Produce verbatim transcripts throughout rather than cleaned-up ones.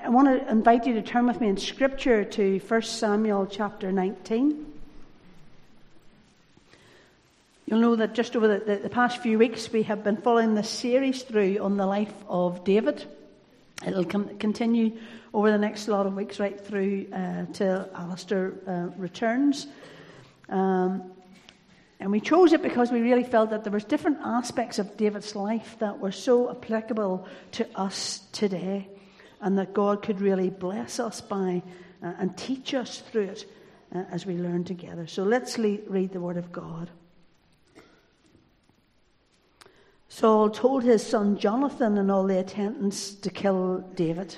I want to invite you to turn with me in Scripture to First Samuel chapter nineteen. You'll know that just over the, the, the past few weeks we have been following this series through on the life of David. It'll com- continue over the next lot of weeks right through uh, till Alistair uh, returns. Um, and we chose it because we really felt that there was different aspects of David's life that were so applicable to us today, and that God could really bless us by uh, and teach us through it uh, as we learn together. So let's le- read the Word of God. Saul told his son Jonathan and all the attendants to kill David.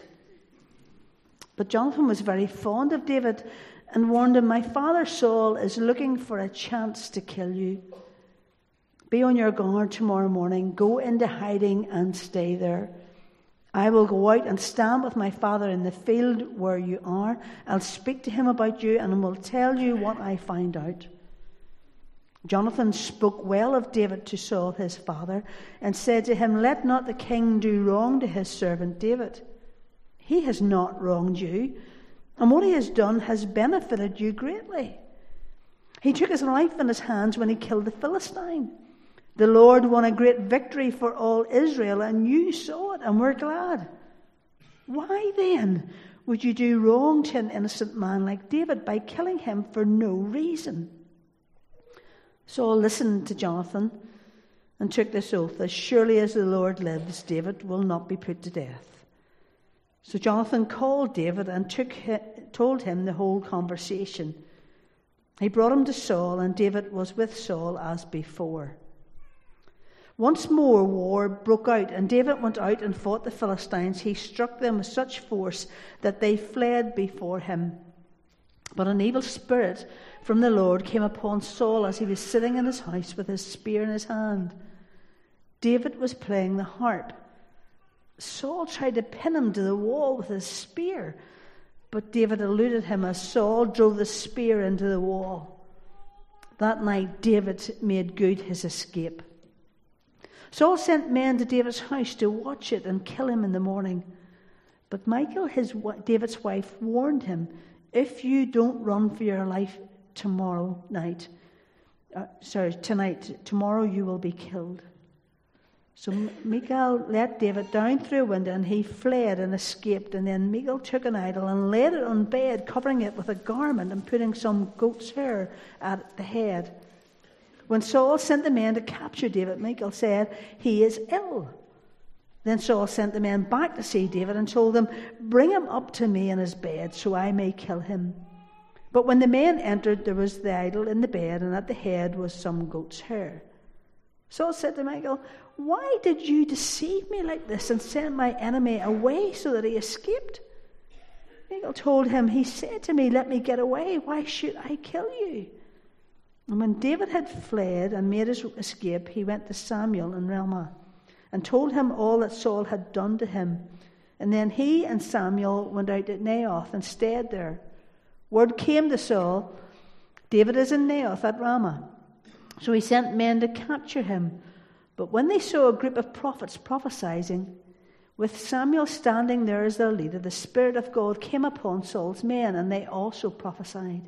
But Jonathan was very fond of David and warned him, "My father Saul is looking for a chance to kill you. Be on your guard tomorrow morning. Go into hiding and stay there. I will go out and stand with my father in the field where you are. I'll speak to him about you and will tell you what I find out." Jonathan spoke well of David to Saul his father and said to him, "Let not the king do wrong to his servant David. He has not wronged you, and what he has done has benefited you greatly. He took his life in his hands when he killed the Philistine. The Lord won a great victory for all Israel, and you saw it and were glad. Why then would you do wrong to an innocent man like David by killing him for no reason?" Saul listened to Jonathan and took this oath, "As surely as the Lord lives, David will not be put to death." So Jonathan called David and took him, told him the whole conversation. He brought him to Saul, and David was with Saul as before. Once more war broke out, and David went out and fought the Philistines. He struck them with such force that they fled before him. But an evil spirit from the Lord came upon Saul as he was sitting in his house with his spear in his hand. David was playing the harp. Saul tried to pin him to the wall with his spear, but David eluded him as Saul drove the spear into the wall. That night David made good his escape. Saul sent men to David's house to watch it and kill him in the morning. But Michal, his David's wife, warned him, "If you don't run for your life tomorrow night, uh, sorry, tonight, tomorrow you will be killed." So Michal let David down through a window, and he fled and escaped. And then Michal took an idol and laid it on bed, covering it with a garment and putting some goat's hair at the head. When Saul sent the men to capture David, Michal said, "He is ill." Then Saul sent the men back to see David and told them, "Bring him up to me in his bed so I may kill him." But when the men entered, there was the idol in the bed, and at the head was some goat's hair. Saul said to Michal, "Why did you deceive me like this and send my enemy away so that he escaped?" Michal told him, "He said to me, 'Let me get away. Why should I kill you?'" And when David had fled and made his escape, he went to Samuel in Ramah and told him all that Saul had done to him. And then he and Samuel went out to Naioth and stayed there. Word came to Saul, "David is in Naioth at Ramah." So he sent men to capture him. But when they saw a group of prophets prophesying, with Samuel standing there as their leader, the Spirit of God came upon Saul's men, and they also prophesied.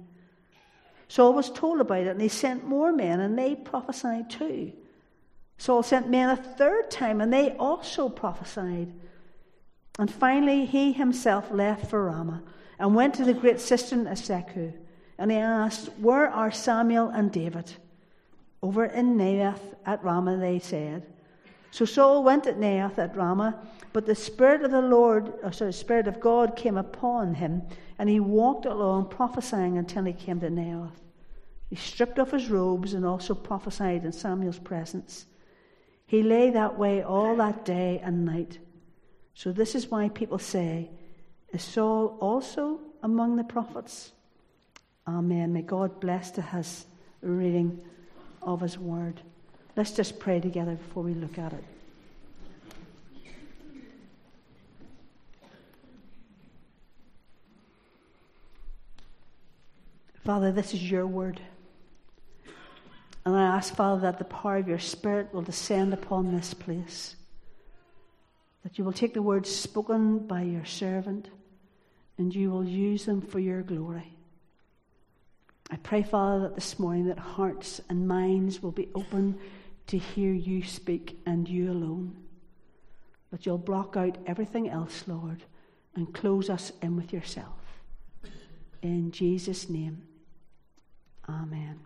Saul was told about it, and he sent more men, and they prophesied too. Saul sent men a third time, and they also prophesied. And finally he himself left for Ramah and went to the great cistern of Seku. And he asked, "Where are Samuel and David?" "Over in Naioth at Ramah," they said. So Saul went to Naioth at Ramah, but the Spirit of the Lord, or sorry, Spirit of God came upon him, and he walked along prophesying until he came to Naioth. He stripped off his robes and also prophesied in Samuel's presence. He lay that way all that day and night. So this is why people say, "Is Saul also among the prophets?" Amen. May God bless to us the reading of his word. Let's just pray together before we look at it. Father, this is your word. And I ask, Father, that the power of your Spirit will descend upon this place. That you will take the words spoken by your servant and you will use them for your glory. I pray, Father, that this morning that hearts and minds will be open to hear you speak and you alone. That you'll block out everything else, Lord, and close us in with yourself. In Jesus' name, amen.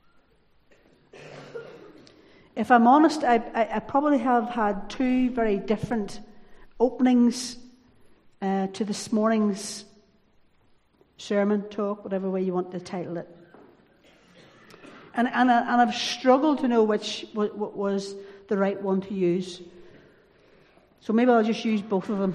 If I'm honest, I, I, I probably have had two very different openings uh, to this morning's sermon, talk, whatever way you want to title it. And, and, I, and I've struggled to know which what, what was the right one to use. So maybe I'll just use both of them.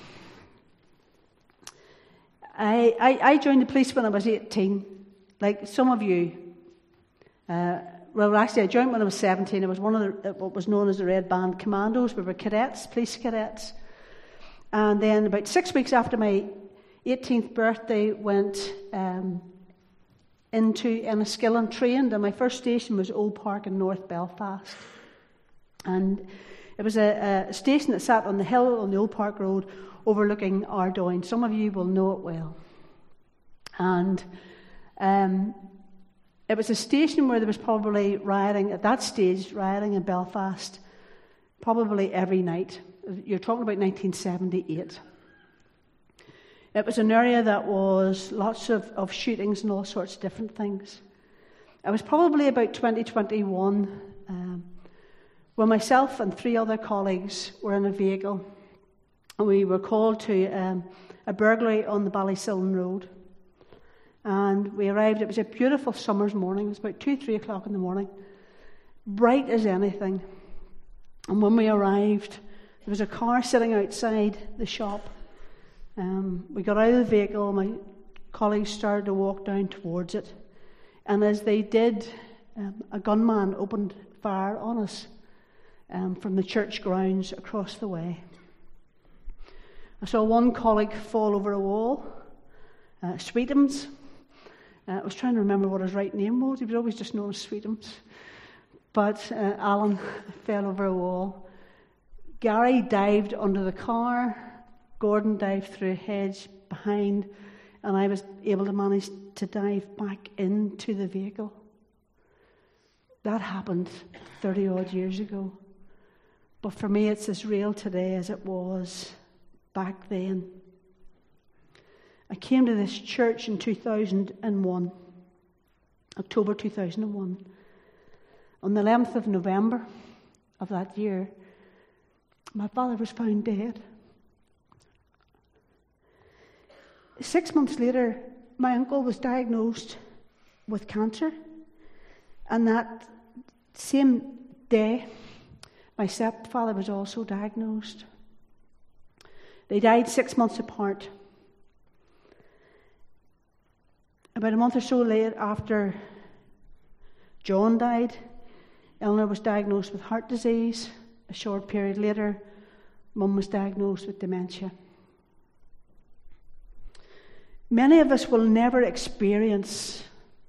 I, I, I joined the police when I was eighteen, like some of you. Uh, well, actually, I joined when I was seventeen. I was one of the, what was known as the Red Band Commandos. We were cadets, police cadets. And then about six weeks after my eighteenth birthday, went um, into Enniskillen, trained, and my first station was Old Park in North Belfast. And it was a, a station that sat on the hill on the Old Park Road overlooking Ardoyne. Some of you will know it well. And um, it was a station where there was probably rioting, at that stage, rioting in Belfast, probably every night. You're talking about nineteen seventy-eight. It was an area that was lots of, of shootings and all sorts of different things. It was probably about twenty twenty-one um, when myself and three other colleagues were in a vehicle, and we were called to um, a burglary on the Ballysillan Road. And we arrived, it was a beautiful summer's morning, it was about two, three o'clock in the morning, bright as anything. And when we arrived, there was a car sitting outside the shop. Um, we got out of the vehicle, my colleagues started to walk down towards it. And as they did, um, a gunman opened fire on us um, from the church grounds across the way. I saw one colleague fall over a wall, uh, Sweetums. Uh, I was trying to remember what his right name was. He was always just known as Sweetums. But uh, Alan fell over a wall. Gary dived under the car. Gordon dived through a hedge behind, and I was able to manage to dive back into the vehicle. That happened thirty-odd years ago. But for me, it's as real today as it was back then. I came to this church in two thousand one, October two thousand one. On the eleventh of November of that year, my father was found dead. Six months later, my uncle was diagnosed with cancer. And that same day, my stepfather was also diagnosed. They died six months apart. About a month or so later, after John died, Eleanor was diagnosed with heart disease. A short period later, Mum was diagnosed with dementia. Many of us will never experience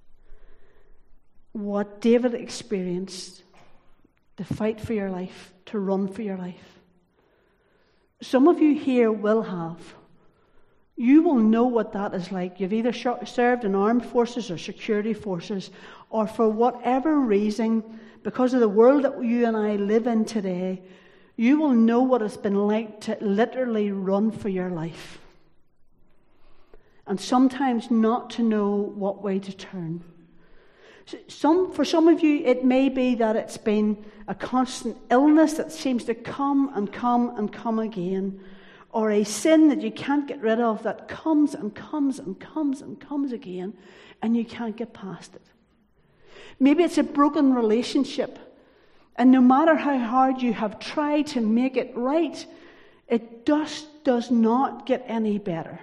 what David experienced, to fight for your life, to run for your life. Some of you here will have. You will know what that is like. You've either served in armed forces or security forces, or for whatever reason, because of the world that you and I live in today, you will know what it's been like to literally run for your life. And sometimes not to know what way to turn. Some, for some of you, it may be that it's been a constant illness that seems to come and come and come again, or a sin that you can't get rid of that comes and comes and comes and comes again, and you can't get past it. Maybe it's a broken relationship, and no matter how hard you have tried to make it right, it just does not get any better.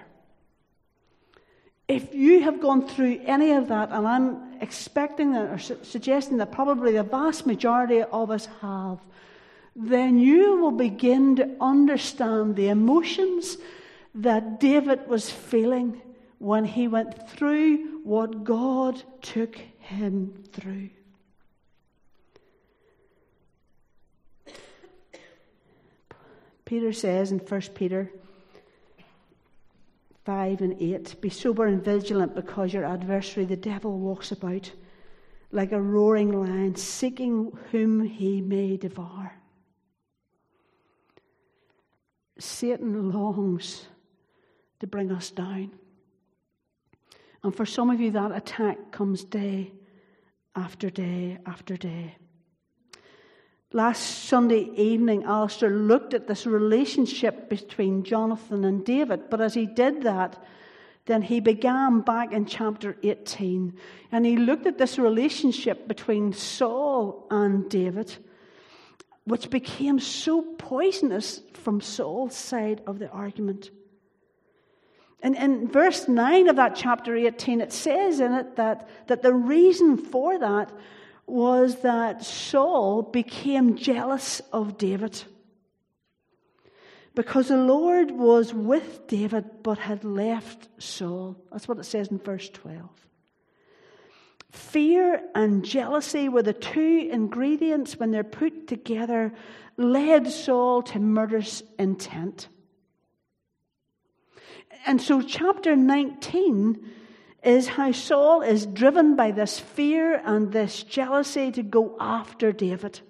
If you have gone through any of that, and I'm expecting that or su- suggesting that probably the vast majority of us have, then you will begin to understand the emotions that David was feeling when he went through what God took him through. Peter says in First Peter five and eight. Be sober and vigilant, because your adversary, the devil, walks about like a roaring lion, seeking whom he may devour. Satan longs to bring us down. And for some of you, that attack comes day after day after day. Last Sunday evening, Alistair looked at this relationship between Jonathan and David. But as he did that, then he began back in chapter eighteen. And he looked at this relationship between Saul and David, which became so poisonous from Saul's side of the argument. And in verse nine of that chapter eighteen, it says in it that, that the reason for that was that Saul became jealous of David, because the Lord was with David but had left Saul. That's what it says in verse twelve. Fear and jealousy were the two ingredients, when they're put together, led Saul to murderous intent. And so chapter nineteen is how Saul is driven by this fear and this jealousy to go after David.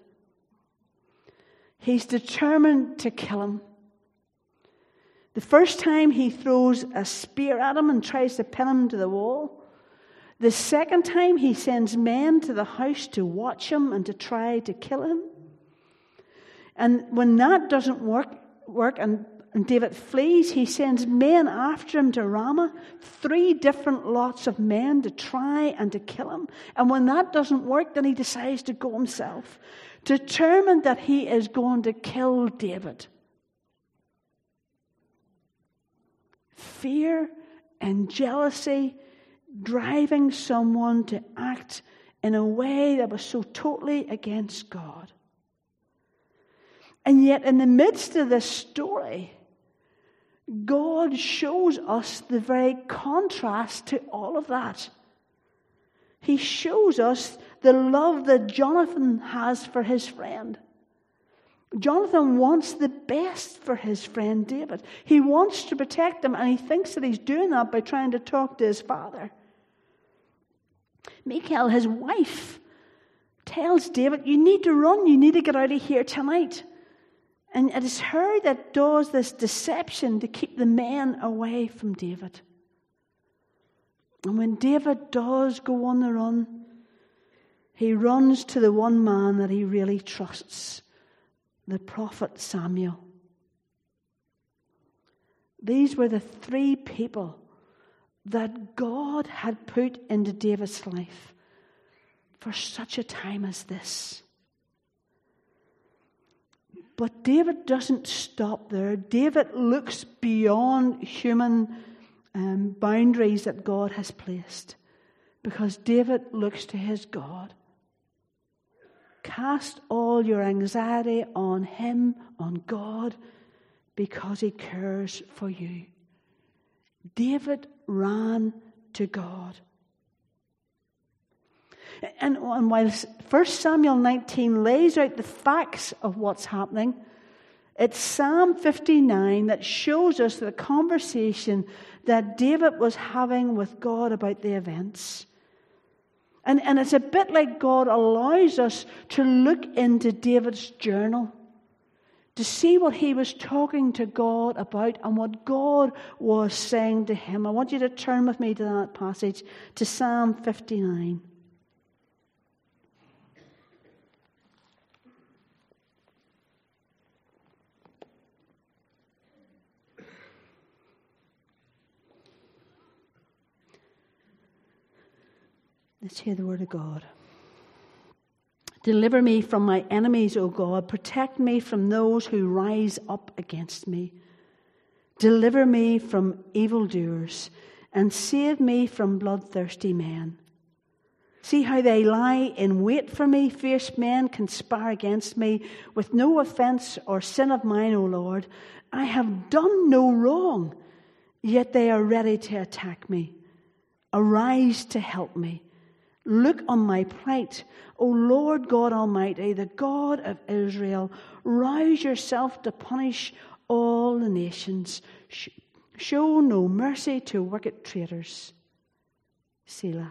He's determined to kill him. The first time he throws a spear at him and tries to pin him to the wall. The second time he sends men to the house to watch him and to try to kill him. And when that doesn't work, work and And David flees, he sends men after him to Ramah, three different lots of men to try and to kill him. And when that doesn't work, then he decides to go himself, determined that he is going to kill David. Fear and jealousy driving someone to act in a way that was so totally against God. And yet, in the midst of this story, God shows us the very contrast to all of that. He shows us the love that Jonathan has for his friend. Jonathan wants the best for his friend David. He wants to protect him, and he thinks that he's doing that by trying to talk to his father. Michal, his wife, tells David, you need to run, you need to get out of here tonight. And it is her that does this deception to keep the men away from David. And when David does go on the run, he runs to the one man that he really trusts, the prophet Samuel. These were the three people that God had put into David's life for such a time as this. But David doesn't stop there. David looks beyond human um, boundaries that God has placed, because David looks to his God. Cast all your anxiety on him, on God, because he cares for you. David ran to God. And, and while First Samuel nineteen lays out the facts of what's happening, it's Psalm fifty-nine that shows us the conversation that David was having with God about the events. And, and it's a bit like God allows us to look into David's journal to see what he was talking to God about and what God was saying to him. I want you to turn with me to that passage, to Psalm fifty-nine. Let's hear the word of God. Deliver me from my enemies, O God. Protect me from those who rise up against me. Deliver me from evildoers and save me from bloodthirsty men. See how they lie in wait for me. Fierce men conspire against me with no offense or sin of mine, O Lord. I have done no wrong, yet they are ready to attack me. Arise to help me. Look on my plight, O Lord God Almighty, the God of Israel. Rouse yourself to punish all the nations. Show no mercy to wicked traitors. Selah.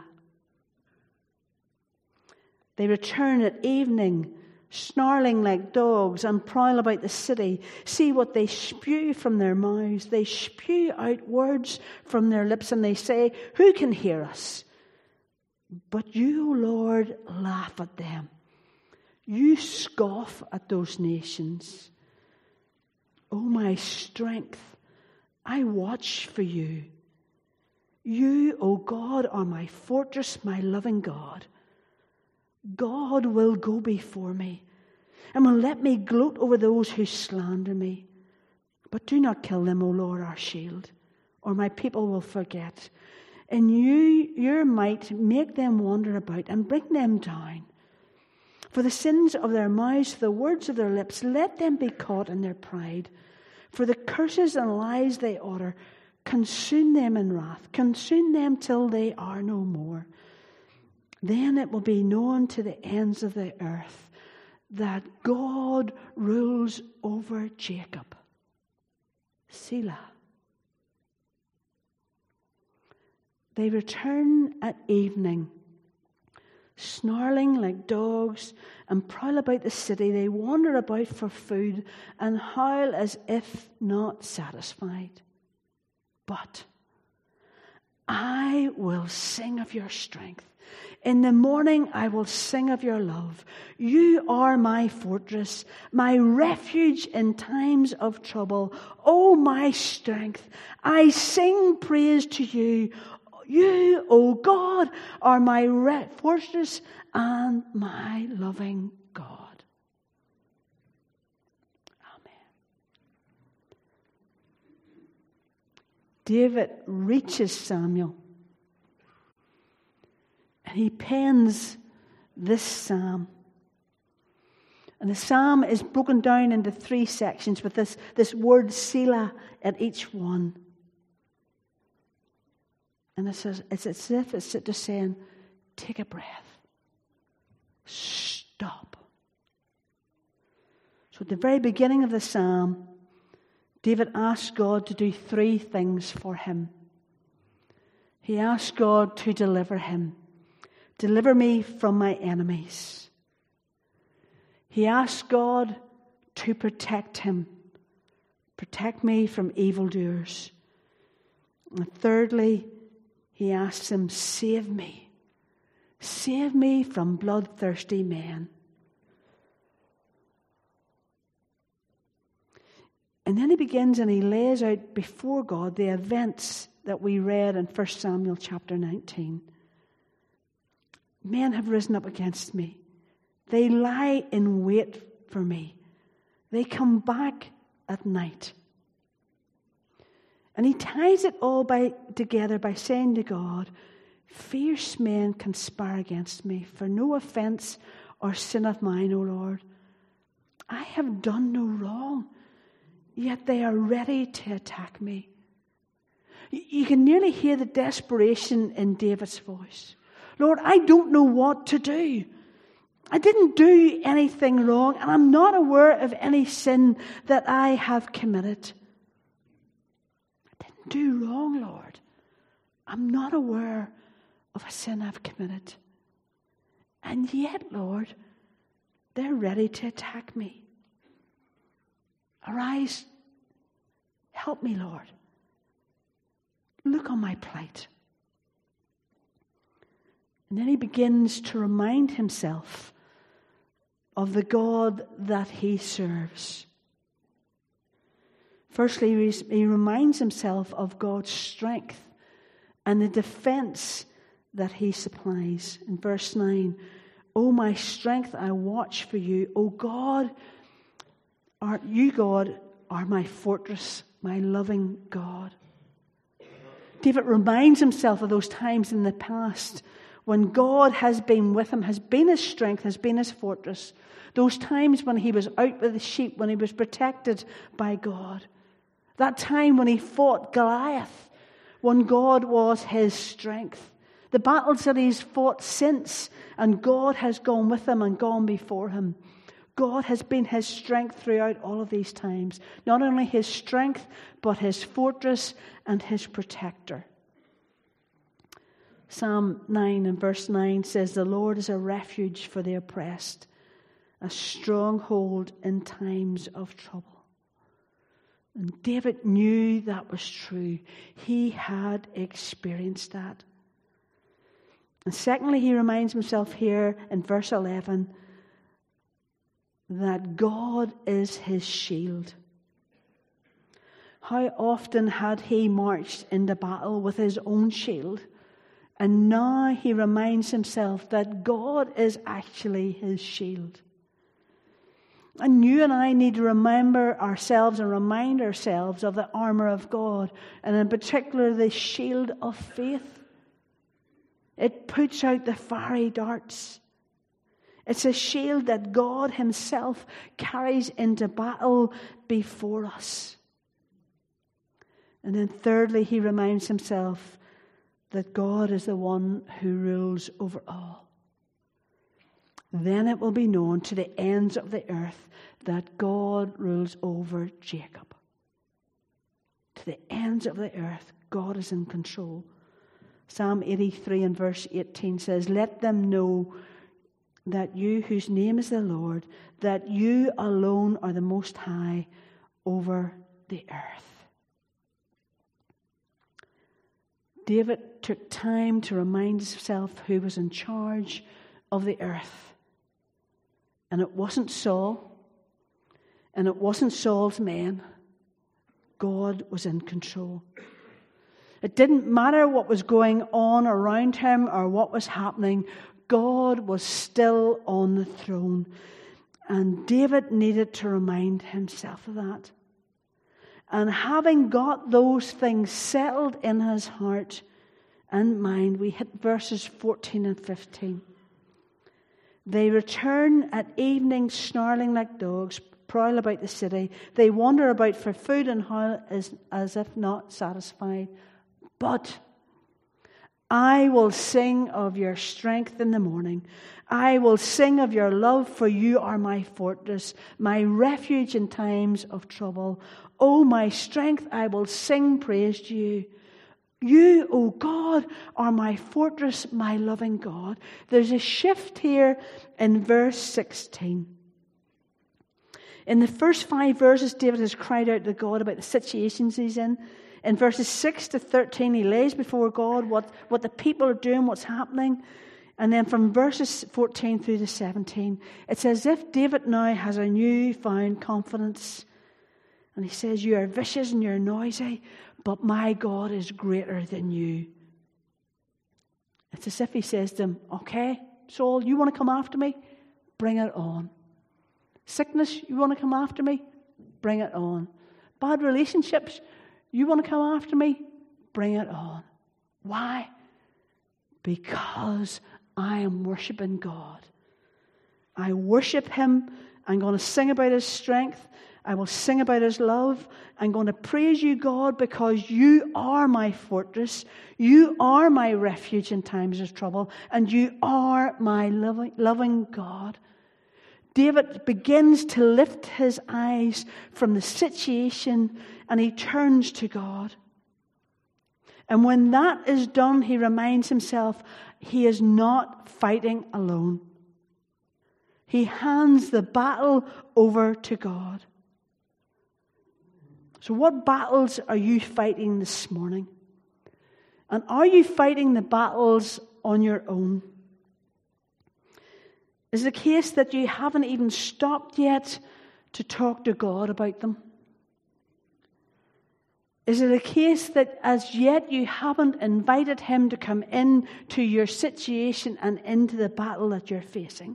They return at evening, snarling like dogs, and prowl about the city. See what they spew from their mouths. They spew out words from their lips, and they say, who can hear us? But you, O Lord, laugh at them. You scoff at those nations. O my strength, I watch for you. You, O God, are my fortress, my loving God. God will go before me and will let me gloat over those who slander me. But do not kill them, O Lord, our shield, or my people will forget. In you, your might, make them wander about and bring them down. For the sins of their mouths, the words of their lips, let them be caught in their pride. For the curses and lies they utter, consume them in wrath, consume them till they are no more. Then it will be known to the ends of the earth that God rules over Jacob. Selah. They return at evening, snarling like dogs, and prowl about the city. They wander about for food and howl as if not satisfied. But I will sing of your strength. In the morning I will sing of your love. You are my fortress, my refuge in times of trouble. O my strength, I sing praise to you. You, O God, are my re- fortress and my loving God. Amen. David reaches Samuel, and he pens this psalm. And the psalm is broken down into three sections with this, this word Selah at each one. And it says, it's as if it's just saying, take a breath. Stop. So at the very beginning of the psalm, David asked God to do three things for him. He asked God to deliver him. Deliver me from my enemies. He asked God to protect him. Protect me from evildoers. And thirdly, he asks him, save me. Save me from bloodthirsty men. And then he begins and he lays out before God the events that we read in First Samuel chapter nineteen. Men have risen up against me. They lie in wait for me. They come back at night. And he ties it all by, together by saying to God, fierce men conspire against me for no offense or sin of mine, O Lord. I have done no wrong, yet they are ready to attack me. You can nearly hear the desperation in David's voice. Lord, I don't know what to do. I didn't do anything wrong, and I'm not aware of any sin that I have committed. Do wrong, Lord. I'm not aware of a sin I've committed. And yet, Lord, they're ready to attack me. Arise. Help me, Lord. Look on my plight. And then he begins to remind himself of the God that he serves. Firstly, he reminds himself of God's strength and the defense that he supplies. In verse nine, O my strength, I watch for you. O God, are you, God, are my fortress, my loving God. David reminds himself of those times in the past when God has been with him, has been his strength, has been his fortress. Those times when he was out with the sheep, when he was protected by God. That time when he fought Goliath, when God was his strength. The battles that he's fought since, and God has gone with him and gone before him. God has been his strength throughout all of these times. Not only his strength, but his fortress and his protector. Psalm nine and verse nine says, the Lord is a refuge for the oppressed, a stronghold in times of trouble. And David knew that was true. He had experienced that. And secondly, he reminds himself here in verse eleven that God is his shield. How often had he marched into battle with his own shield? And now he reminds himself that God is actually his shield. And you and I need to remember ourselves and remind ourselves of the armor of God, and in particular the shield of faith. It puts out the fiery darts. It's a shield that God himself carries into battle before us. And then thirdly, he reminds himself that God is the one who rules over all. Then it will be known to the ends of the earth that God rules over Jacob. To the ends of the earth, God is in control. Psalm eighty-three and verse eighteen says, let them know that you, whose name is the Lord, that you alone are the Most High over the earth. David took time to remind himself who was in charge of the earth. And it wasn't Saul, and it wasn't Saul's men. God was in control. It didn't matter what was going on around him or what was happening. God was still on the throne. And David needed to remind himself of that. And having got those things settled in his heart and mind, we hit verses fourteen and fifteen. They return at evening snarling like dogs, prowl about the city. They wander about for food and howl as, as if not satisfied. But I will sing of your strength in the morning. I will sing of your love, for you are my fortress, my refuge in times of trouble. O my strength, I will sing praise to you. You, O God, are my fortress, my loving God. There's a shift here in verse sixteen. In the first five verses, David has cried out to God about the situations he's in. In verses six to thirteen, he lays before God what, what the people are doing, what's happening. And then from verses fourteen through to seventeen, it's as if David now has a newfound confidence. And he says, you are vicious and you're noisy, but my God is greater than you. It's as if he says to him, okay, Saul, you want to come after me? Bring it on. Sickness, you want to come after me? Bring it on. Bad relationships, you want to come after me? Bring it on. Why? Because I am worshiping God. I worship him. I'm going to sing about his strength. I will sing about his love. I'm going to praise you, God, because you are my fortress. You are my refuge in times of trouble. And you are my loving, loving God. David begins to lift his eyes from the situation and he turns to God. And when that is done, he reminds himself he is not fighting alone. He hands the battle over to God. So what battles are you fighting this morning? And are you fighting the battles on your own? Is it a case that you haven't even stopped yet to talk to God about them? Is it a case that as yet you haven't invited him to come in to your situation and into the battle that you're facing?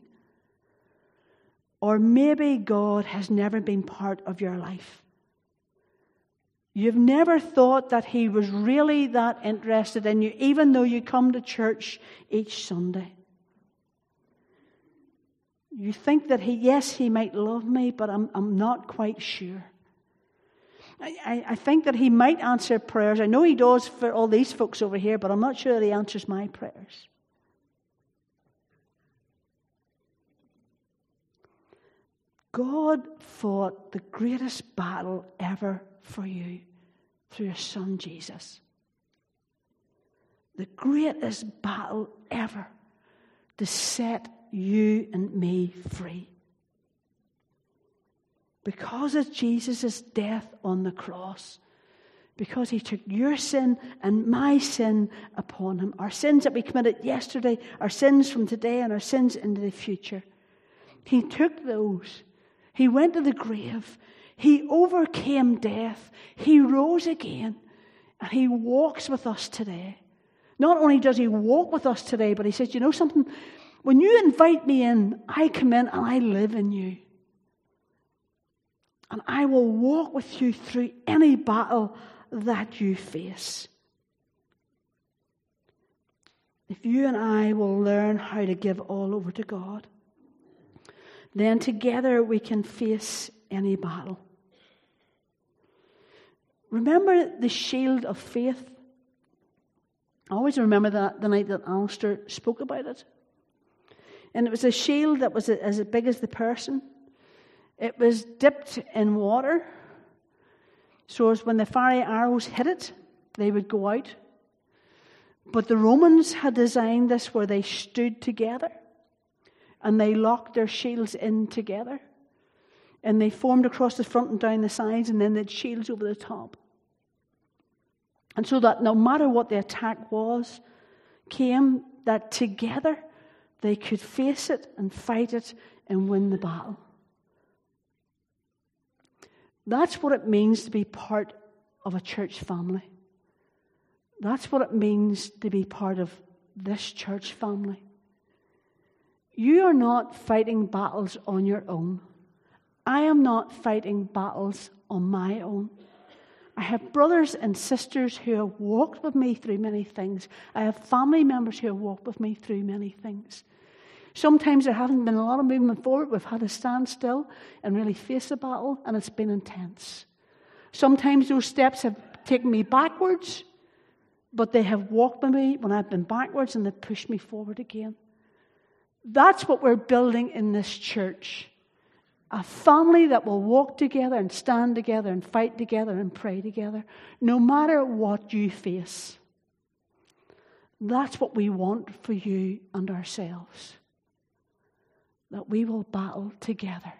Or maybe God has never been part of your life. You've never thought that he was really that interested in you, even though you come to church each Sunday. You think that he, yes, he might love me, but I'm, I'm not quite sure. I, I think that he might answer prayers. I know he does for all these folks over here, but I'm not sure that he answers my prayers. God fought the greatest battle ever for you through His Son Jesus. The greatest battle ever to set you and me free. Because of Jesus' death on the cross, because He took your sin and my sin upon Him, our sins that we committed yesterday, our sins from today, and our sins into the future. He took those. He went to the grave. He overcame death. He rose again. And He walks with us today. Not only does He walk with us today, but He says, you know something? When you invite me in, I come in and I live in you. And I will walk with you through any battle that you face. If you and I will learn how to give all over to God, then together we can face any battle. Remember the shield of faith? I always remember that the night that Alistair spoke about it. And it was a shield that was as big as the person. It was dipped in water, so as when the fiery arrows hit it, they would go out. But the Romans had designed this where they stood together, and they locked their shields in together. And they formed across the front and down the sides, and then they had shields over the top. And so that no matter what the attack was, came, that together they could face it and fight it and win the battle. That's what it means to be part of a church family. That's what it means to be part of this church family. You are not fighting battles on your own. I am not fighting battles on my own. I have brothers and sisters who have walked with me through many things. I have family members who have walked with me through many things. Sometimes there hasn't been a lot of movement forward. We've had to stand still and really face the battle, and it's been intense. Sometimes those steps have taken me backwards, but they have walked with me when I've been backwards, and they've pushed me forward again. That's what we're building in this church. A family that will walk together and stand together and fight together and pray together, no matter what you face. That's what we want for you and ourselves. That we will battle together.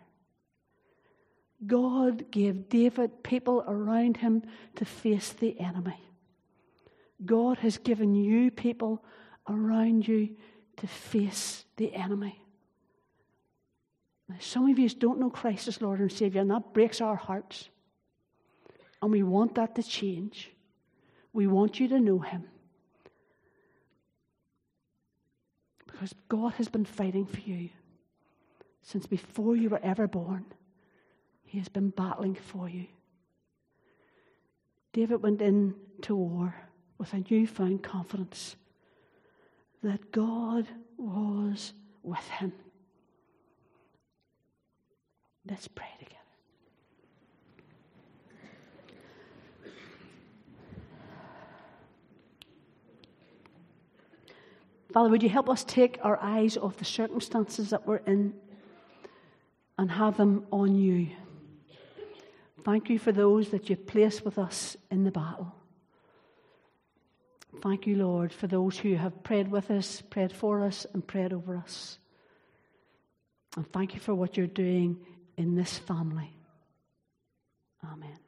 God gave David people around him to face the enemy. God has given you people around you to face the enemy. Now, some of you don't know Christ as Lord and Savior, and that breaks our hearts. And we want that to change. We want you to know Him. Because God has been fighting for you. Since before you were ever born, He has been battling for you. David went into war with a newfound confidence that God was with him. Let's pray together. Father, would you help us take our eyes off the circumstances that we're in and have them on you? Thank you for those that you've placed with us in the battle. Thank you, Lord, for those who have prayed with us, prayed for us, and prayed over us. And thank you for what you're doing in this family. Amen.